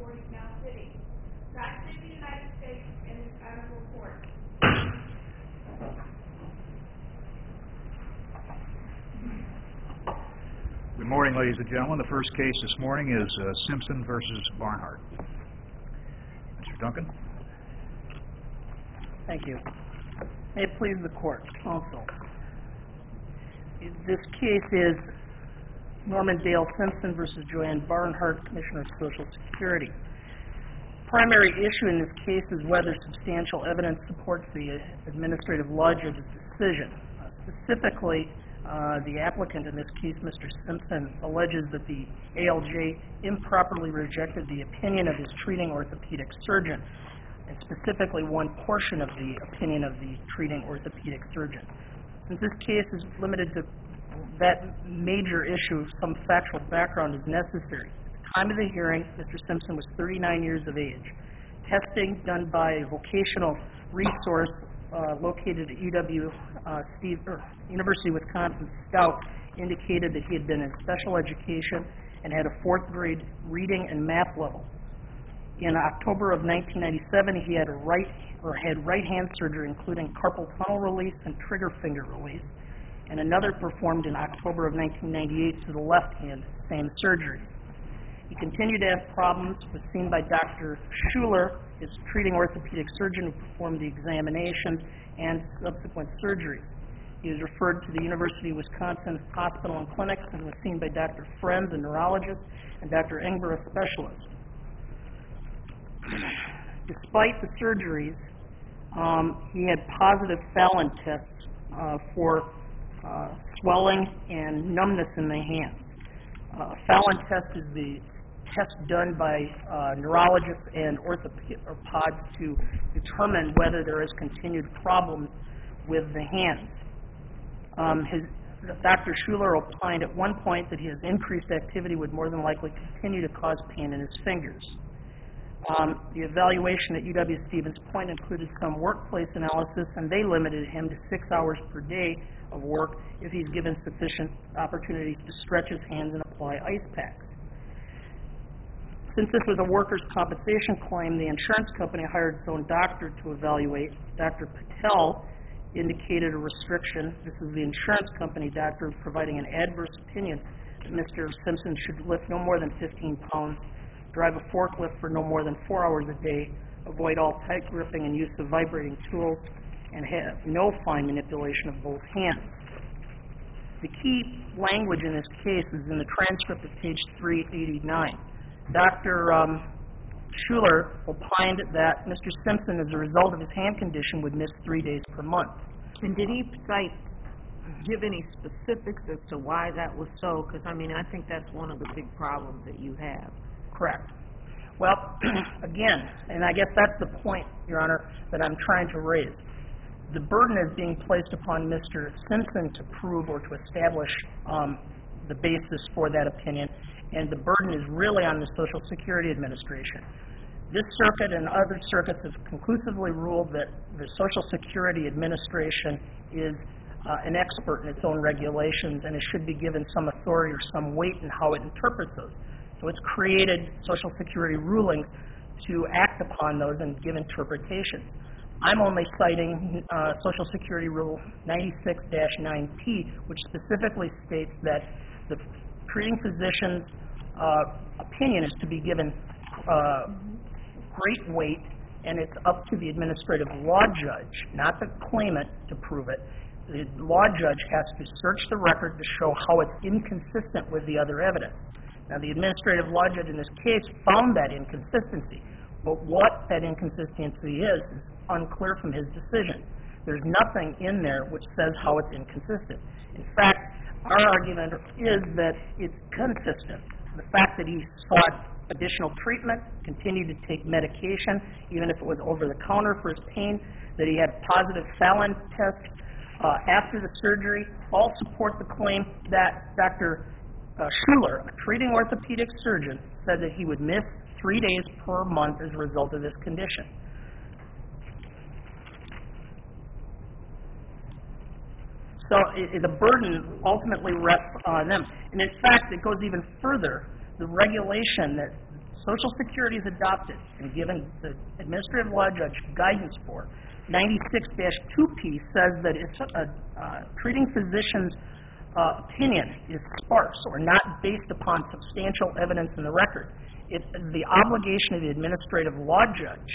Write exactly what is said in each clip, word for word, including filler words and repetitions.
court is now sitting. God save the United States and this honorable court. Good morning, ladies and gentlemen. The first case this morning is uh, Simpson versus Barnhart. Mister Duncan. Thank you. May it please the court, counsel. This case is Norman Dale Simpson versus Joanne Barnhart, Commissioner of Social Security. Primary issue in this case is whether substantial evidence supports the administrative law judge's decision. Uh, specifically, uh, the applicant in this case, Mister Simpson, alleges that the A L J improperly rejected the opinion of his treating orthopedic surgeon, and specifically one portion of the opinion of the treating orthopedic surgeon. Since this case is limited to that major issue, some factual background is necessary. At the time of the hearing, Mister Simpson was thirty-nine years of age. Testing done by a vocational resource uh, located at U W uh, Steve, or University of Wisconsin Scout indicated that he had been in special education and had a fourth grade reading and math level. In October of nineteen ninety-seven, he had a right or had right hand surgery, including carpal tunnel release and trigger finger release, and another performed in October of nineteen ninety-eight to the left hand, same surgery. He continued to have problems, was seen by Doctor Schuler, his treating orthopedic surgeon who performed the examination and subsequent surgery. He was referred to the University of Wisconsin Hospital and Clinics and was seen by Doctor Friends, a neurologist, and Doctor Engber, a specialist. Despite the surgeries, um, he had positive Fallon tests uh, for uh, swelling and numbness in the hands. Uh, a Fallon test is the test done by uh, neurologists and orthopods to determine whether there is continued problems with the hands. Um, his, Doctor Schuler opined at one point that his increased activity would more than likely continue to cause pain in his fingers. Um, the evaluation at U W Stevens Point included some workplace analysis, and they limited him to six hours per day of work if he's given sufficient opportunities to stretch his hands and apply ice packs. Since this was a workers' compensation claim, the insurance company hired its own doctor to evaluate. Doctor Patel indicated a restriction. This is the insurance company doctor providing an adverse opinion that Mister Simpson should lift no more than fifteen pounds, drive a forklift for no more than four hours a day, avoid all tight gripping and use of vibrating tools, and have no fine manipulation of both hands. The key language in this case is in the transcript of page three eighty-nine. Doctor Um, Schuler opined that Mister Simpson, as a result of his hand condition, would miss three days per month. And did he cite, give any specifics as to why that was so? Because, I mean, I think that's one of the big problems that you have. Correct. Well, again, and I guess that's the point, Your Honor, that I'm trying to raise. The burden is being placed upon Mister Simpson to prove or to establish um, the basis for that opinion, and the burden is really on the Social Security Administration. This circuit and other circuits have conclusively ruled that the Social Security Administration is uh, an expert in its own regulations, and it should be given some authority or some weight in how it interprets those. So it's created Social Security rulings to act upon those and give interpretations. I'm only citing uh, Social Security Rule ninety-six dash nine T, which specifically states that the treating physician's uh, opinion is to be given uh, great weight, and it's up to the administrative law judge, not the claimant, to prove it. The law judge has to search the record to show how it's inconsistent with the other evidence. Now, the administrative law judge in this case found that inconsistency, but what that inconsistency is is unclear from his decision. There's nothing in there which says how it's inconsistent. In fact, our argument is that it's consistent. The fact that he sought additional treatment, continued to take medication, even if it was over the counter for his pain, that he had positive Fallon tests uh, after the surgery, all support the claim that Doctor Uh, Schuler, a treating orthopedic surgeon, said that he would miss three days per month as a result of this condition. So it, the burden ultimately rests on them. And in fact, it goes even further. The regulation that Social Security has adopted and given the administrative law judge guidance for, ninety-six dash two P says that if a uh, treating physician's uh, opinion is sparse or not based upon substantial evidence in the record, it's the obligation of the administrative law judge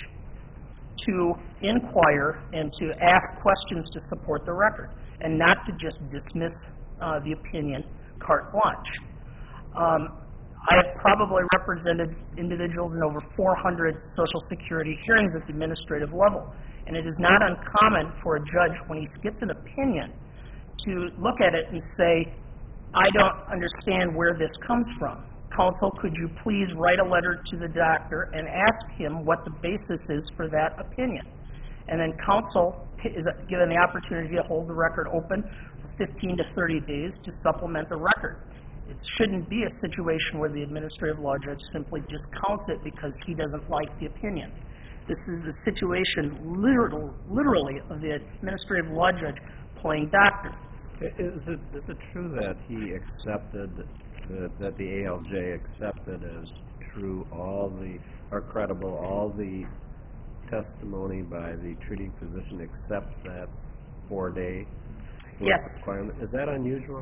to inquire and to ask questions to support the record, and not to just dismiss uh, the opinion carte blanche. Um, I have probably represented individuals in over four hundred Social Security hearings at the administrative level, and it is not uncommon for a judge, when he gets an opinion, to look at it and say, I don't understand where this comes from. Counsel, could you please write a letter to the doctor and ask him what the basis is for that opinion? And then counsel is given the opportunity to hold the record open for fifteen to thirty days to supplement the record. It shouldn't be a situation where the administrative law judge simply discounts it because he doesn't like the opinion. This is a situation literal, literally of the administrative law judge playing doctor. Is it, is it true that he accepted, that, that the A L J accepted as true all the, or credible, all the testimony by the treating physician except that four-day Yes. requirement? Is that unusual?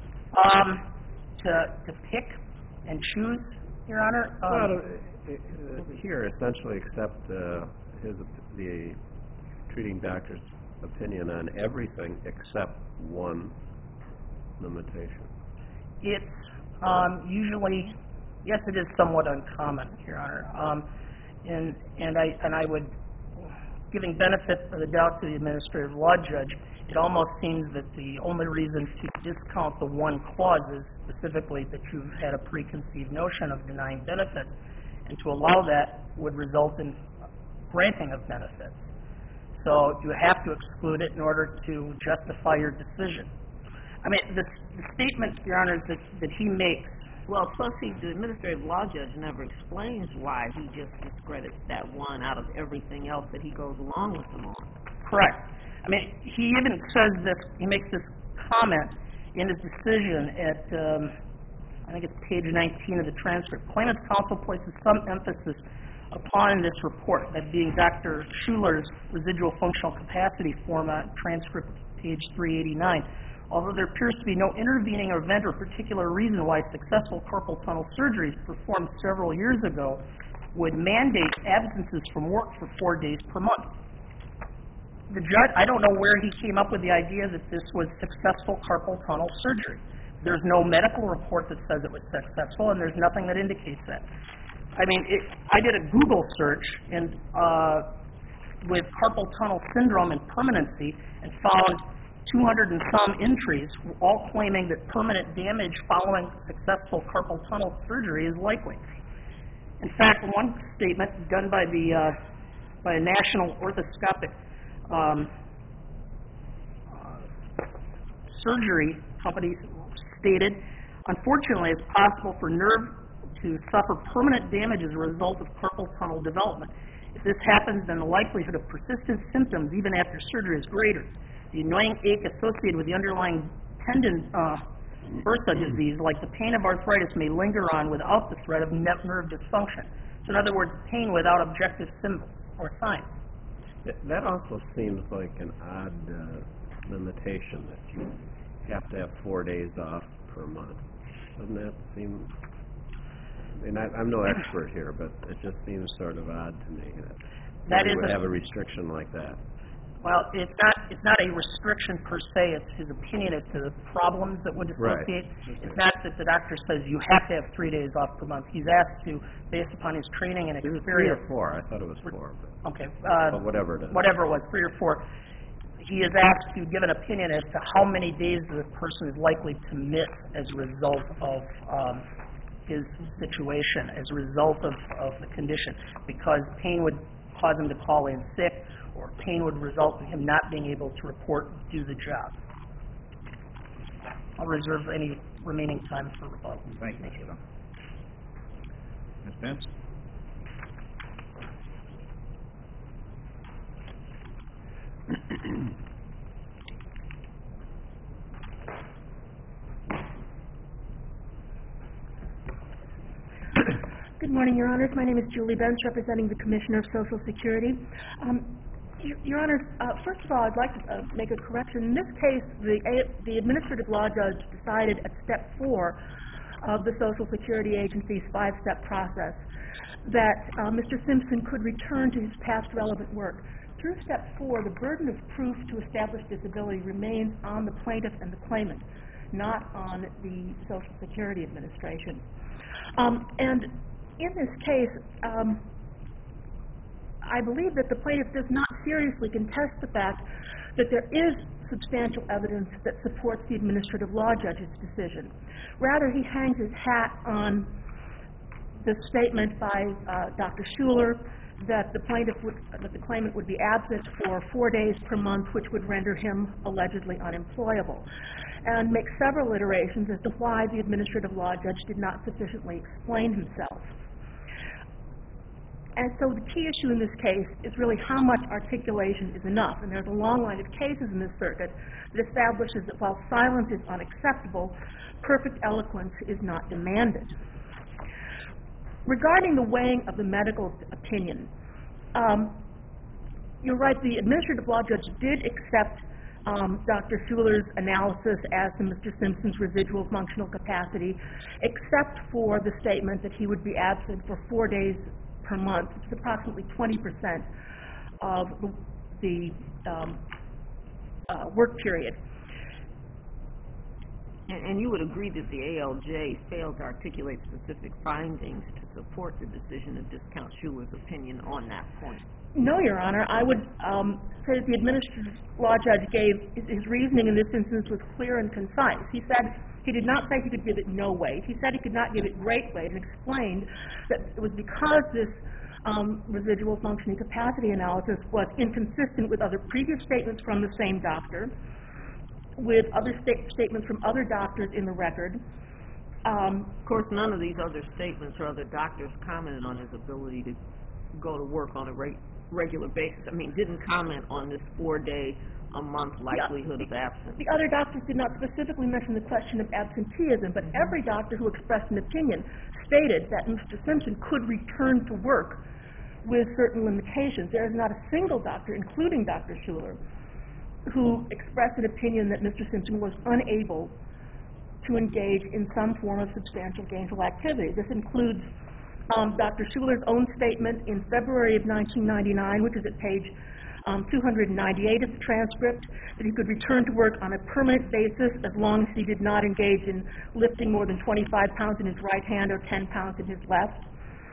Um, to, to pick and choose, Your Honor? Um, Well, uh, uh, here, essentially accept uh, his, the treating doctor's opinion on everything except one limitation. It's um, usually, yes, it is somewhat uncommon, Your Honor. Um, and and I and I would, giving benefit for the doubt to the administrative law judge, it almost seems that the only reason to discount the one clause is specifically that you've had a preconceived notion of denying benefits, and to allow that would result in granting of benefits. So you have to exclude it in order to justify your decision. I mean, the, the statement, Your Honor, that, that he makes. Well, plus he, the administrative law judge never explains why he just discredits that one out of everything else that he goes along with them on. Correct. I mean, he even says this, he makes this comment in his decision at, um, I think it's page nineteen of the transcript. Claimant's counsel places some emphasis upon this report, that being Doctor Schuler's residual functional capacity format, transcript page three eighty-nine. Although there appears to be no intervening event or particular reason why successful carpal tunnel surgeries performed several years ago would mandate absences from work for four days per month. The judge, I don't know where he came up with the idea that this was successful carpal tunnel surgery. There's no medical report that says it was successful, and there's nothing that indicates that. I mean, it, I did a Google search and uh, with carpal tunnel syndrome and permanency and found two hundred and some entries, all claiming that permanent damage following successful carpal tunnel surgery is likely. In fact, one statement done by the uh, by a national orthoscopic um, uh, surgery company stated, unfortunately, it's possible for nerve to suffer permanent damage as a result of carpal tunnel development. If this happens, then the likelihood of persistent symptoms even after surgery is greater. The annoying ache associated with the underlying tendon uh, bursa disease, like the pain of arthritis, may linger on without the threat of nerve dysfunction. So in other words, pain without objective symptoms or signs. That also seems like an odd uh, limitation, that you have to have four days off per month. Doesn't that seem... I mean, I, I'm no expert here, but it just seems sort of odd to me that, That you is would a- have a restriction like that. Well, it's not it's not a restriction per se. It's his opinion as to the problems that would Right. associate. It's not that the doctor says you have to have three days off per month. He's asked to, based upon his training and Is it three or experience. four? I thought it was four. But, Okay. Uh, but whatever it is. whatever it was, three or four. He is asked to give an opinion as to how many days the person is likely to miss as a result of um, his situation, as a result of, of the condition, because pain would cause him to call in sick, or pain would result in him not being able to report and do the job. I'll reserve any remaining time for rebuttal. Thank you, Mister Dunn. Miz Pence? Good Good morning, Your Honors. My name is Julie Benz, representing the Commissioner of Social Security. Um, Your, Your Honors, uh, first of all, I'd like to uh, make a correction. In this case, the, a, the administrative law judge decided at step four of the Social Security Agency's five-step process that uh, Mister Simpson could return to his past relevant work. Through step four, the burden of proof to establish disability remains on the plaintiff and the claimant, not on the Social Security Administration. Um, and in this case, um, I believe that the plaintiff does not seriously contest the fact that there is substantial evidence that supports the administrative law judge's decision. Rather, he hangs his hat on the statement by uh, Doctor Schuler that the plaintiff would, that the claimant would be absent for four days per month, which would render him allegedly unemployable, and make several iterations as to why the administrative law judge did not sufficiently explain himself. And so the key issue in this case is really how much articulation is enough. And there's a long line of cases in this circuit that establishes that while silence is unacceptable, perfect eloquence is not demanded. Regarding the weighing of the medical opinion, um, you're right, the administrative law judge did accept um, Doctor Schuler's analysis as to Mister Simpson's residual functional capacity, except for the statement that he would be absent for four days per month, which is approximately twenty percent of the, the um, uh, work period. And, and you would agree that the A L J failed to articulate specific findings to support the decision to discount Schuler's opinion on that point? No, Your Honor. I would um, say that the administrative law judge gave his, his reasoning in this instance was clear and concise. He said he did not say he could give it no weight. He said he could not give it great weight, and explained that it was because this um, residual functioning capacity analysis was inconsistent with other previous statements from the same doctor, with other sta- statements from other doctors in the record. Um, of course, none of these other statements or other doctors commented on his ability to go to work on a rate regular basis. I mean, didn't comment on this four-day-a-month likelihood yeah, of absence. The other doctors did not specifically mention the question of absenteeism, but every doctor who expressed an opinion stated that Mister Simpson could return to work with certain limitations. There is not a single doctor, including Doctor Schuler, who expressed an opinion that Mister Simpson was unable to engage in some form of substantial gainful activity. This includes Um, Doctor Schuler's own statement in February of nineteen ninety-nine, which is at page um, two hundred ninety-eight of the transcript, that he could return to work on a permanent basis as long as he did not engage in lifting more than twenty-five pounds in his right hand or ten pounds in his left.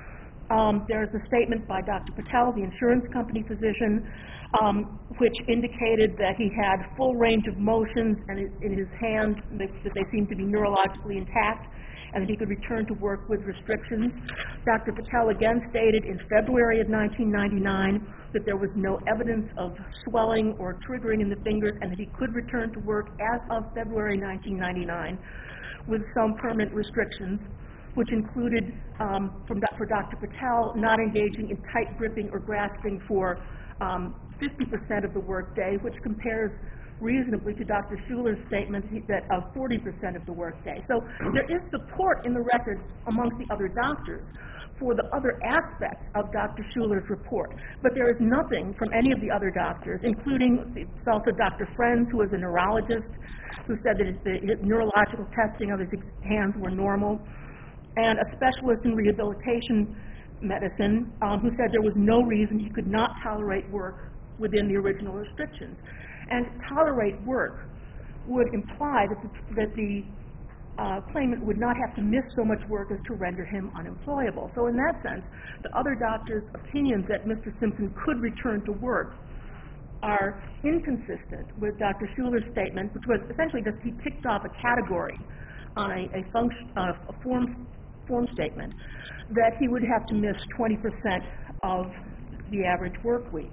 Um, there's a statement by Doctor Patel, the insurance company physician, um, which indicated that he had full range of motions and in his hands, that they seemed to be neurologically intact, and that he could return to work with restrictions. Doctor Patel again stated in February of nineteen ninety-nine that there was no evidence of swelling or triggering in the fingers, and that he could return to work as of February nineteen ninety-nine with some permanent restrictions, which included, um, from, for Doctor Patel, not engaging in tight gripping or grasping for um, fifty percent of the workday, which compares reasonably to Doctor Schuler's statement that of forty percent of the workday. So there is support in the record amongst the other doctors for the other aspects of Doctor Schuler's report, but there is nothing from any of the other doctors, including it's also Doctor Friends, who was a neurologist, who said that his, his neurological testing of his hands were normal, and a specialist in rehabilitation medicine, um, who said there was no reason he could not tolerate work within the original restrictions. And tolerate work would imply that the, that the uh, claimant would not have to miss so much work as to render him unemployable. So in that sense, the other doctors' opinions that Mister Simpson could return to work are inconsistent with Doctor Schuler's statement, which was essentially just he ticked off a category on a, a, function, uh, a form, form statement that he would have to miss twenty percent of the average work week.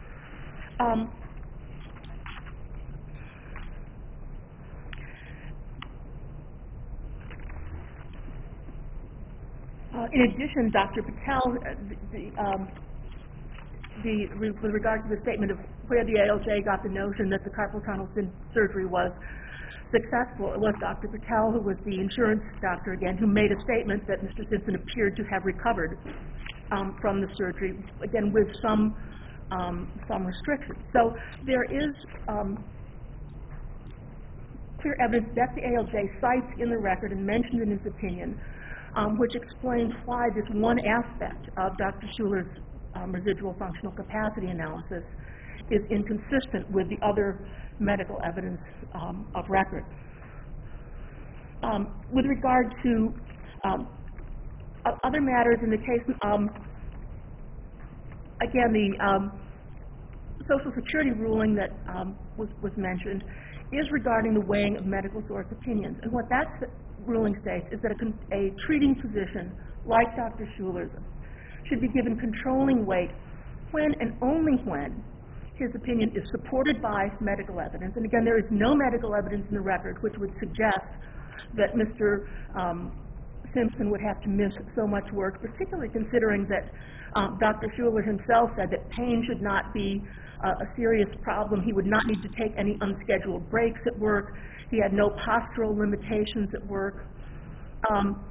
Um, Uh, in addition, Doctor Patel, uh, the, the, um, the, with regard to the statement of where the A L J got the notion that the carpal tunnel surgery was successful. It was Doctor Patel, who was the insurance doctor again, who made a statement that Mister Simpson appeared to have recovered um, from the surgery, again with some um, some restrictions. So there is um, clear evidence that the A L J cites in the record and mentioned in his opinion, um, which explains why this one aspect of Doctor Schuler's um, residual functional capacity analysis is inconsistent with the other medical evidence um, of record. Um, with regard to um, other matters in the case, um, again, the um, Social Security ruling that um, was, was mentioned is regarding the weighing of medical source opinions. And what that ruling states is that a, con- a treating physician, like Doctor Schuler's, should be given controlling weight when and only when his opinion is supported by medical evidence. And again, there is no medical evidence in the record which would suggest that Mister Um, Simpson would have to miss so much work, particularly considering that um, Doctor Schuler himself said that pain should not be uh, a serious problem. He would not need to take any unscheduled breaks at work. He had no postural limitations at work. Um,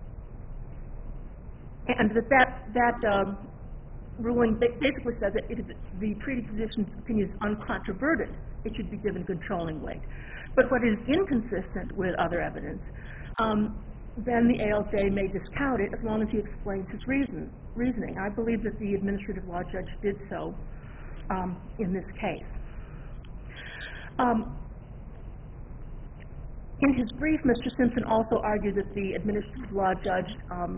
and that that, that um, ruling basically says that if the treating physician's opinion is uncontroverted, it should be given controlling weight. But what is inconsistent with other evidence, um, then the A L J may discount it as long as he explains his reason, reasoning. I believe that the administrative law judge did so um, in this case. Um, in his brief, Mister Simpson also argued that the administrative law judge um,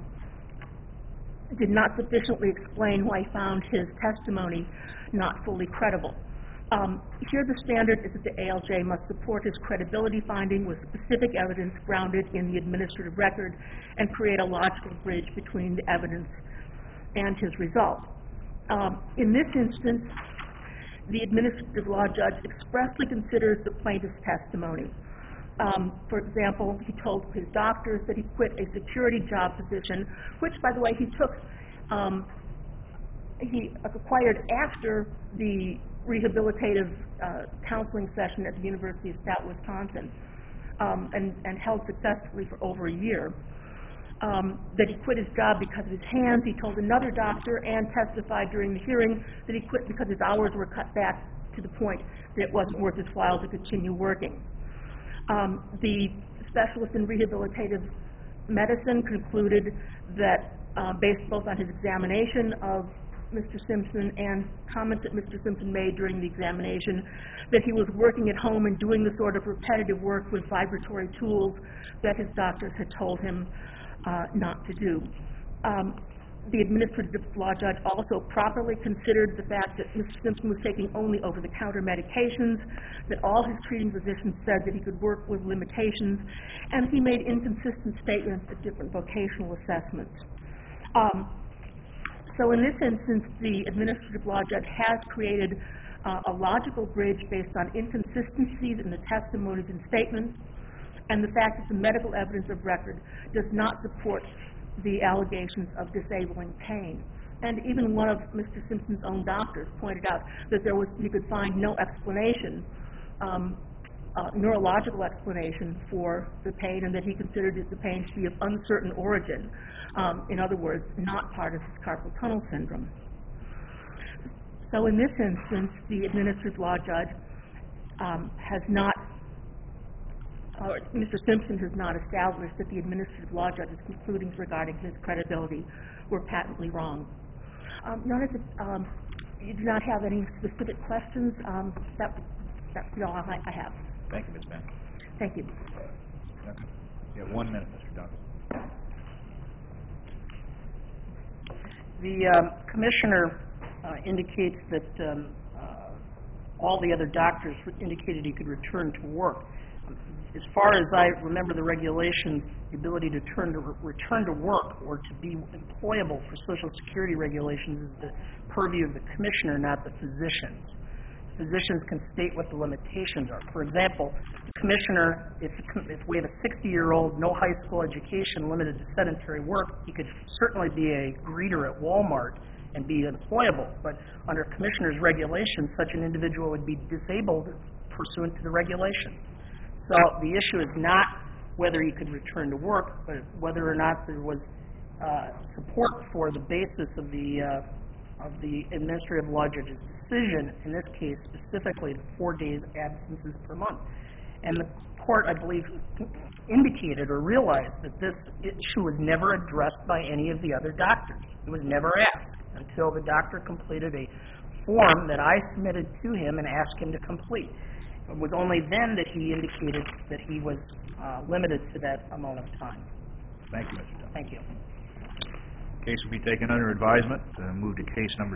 did not sufficiently explain why he found his testimony not fully credible. Um, here the standard is that the A L J must support his credibility finding with specific evidence grounded in the administrative record and create a logical bridge between the evidence and his result. Um, in this instance, the administrative law judge expressly considers the plaintiff's testimony. Um, for example, he told his doctors that he quit a security job position, which, by the way, he took, um, he acquired after the rehabilitative uh, counseling session at the University of South Wisconsin, um, and, and held successfully for over a year. Um, that he quit his job because of his hands. He told another doctor and testified during the hearing that he quit because his hours were cut back to the point that it wasn't worth his while to continue working. Um, the specialist in rehabilitative medicine concluded that, uh, based both on his examination of Mister Simpson and comments that Mister Simpson made during the examination, that he was working at home and doing the sort of repetitive work with vibratory tools that his doctors had told him uh, not to do. Um, the administrative law judge also properly considered the fact that Mister Simpson was taking only over-the-counter medications, that all his treating physicians said that he could work with limitations, and he made inconsistent statements at different vocational assessments. Um, so in this instance, the administrative law judge has created uh, a logical bridge based on inconsistencies in the testimonies and statements, and the fact that the medical evidence of record does not support the allegations of disabling pain. And even one of Mister Simpson's own doctors pointed out that there was, he could find no explanation, um, uh, neurological explanation for the pain, and that he considered the pain to be of uncertain origin. Um, in other words, not part of his carpal tunnel syndrome. So in this instance, the administrative law judge um, has not Uh, Mister Simpson has not established that the administrative law judge's concludings regarding his credibility were patently wrong. Um, Your Honor, if um, you do not have any specific questions, um, that, that's all I, I have. Thank you, Miz Mann. Thank you. Duncan? You have one minute, Mister Duncan. The um, commissioner uh, indicates that um, uh, all the other doctors indicated he could return to work. As far as I remember the regulations, the ability to turn to re- return to work or to be employable for Social Security regulations is the purview of the commissioner, not the physicians. Physicians can state what the limitations are. For example, the commissioner, if, if we have a sixty-year-old, no high school education, limited to sedentary work, he could certainly be a greeter at Walmart and be employable. But under commissioner's regulations, such an individual would be disabled pursuant to the regulations. So the issue is not whether he could return to work, but whether or not there was uh, support for the basis of the uh, of the administrative law judge's decision, in this case specifically the four days absences per month. And the court, I believe, indicated or realized that this issue was never addressed by any of the other doctors. It was never asked until the doctor completed a form that I submitted to him and asked him to complete. It was only then that he indicated that he was uh, limited to that amount of time. Thank you, Mister Dunn. Thank you. Case will be taken under advisement. Uh, Move to case number